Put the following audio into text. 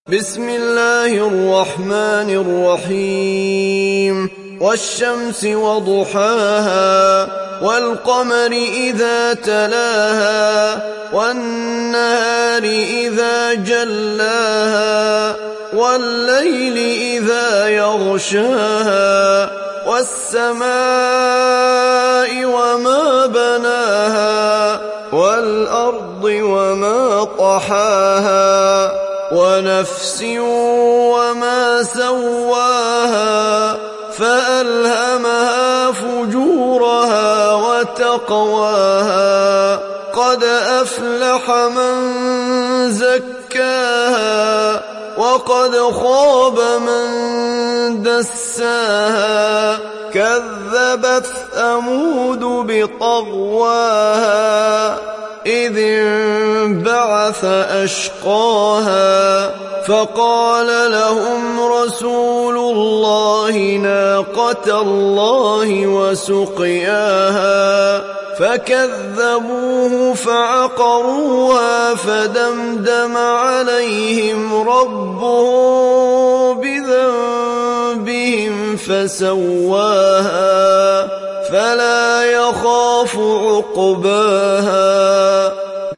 بسم الله الرحمن الرحيم والشمس وضحاها والقمر إذا تلاها والنهار إذا جلاها والليل إذا يغشاها والسماء وما بناها والأرض وما طحاها ونفس وما سواها فألهمها فجورها وتقواها قد أفلح من زكاها وقد خاب من دساها كذبت ثمود بطغواها إذ انبعث أشقاها فقال لهم رسول الله ناقة الله وسقياها فكذبوه فعقروها فدمدم عليهم ربهم بذنبهم فسواها فلا يخاف عقباها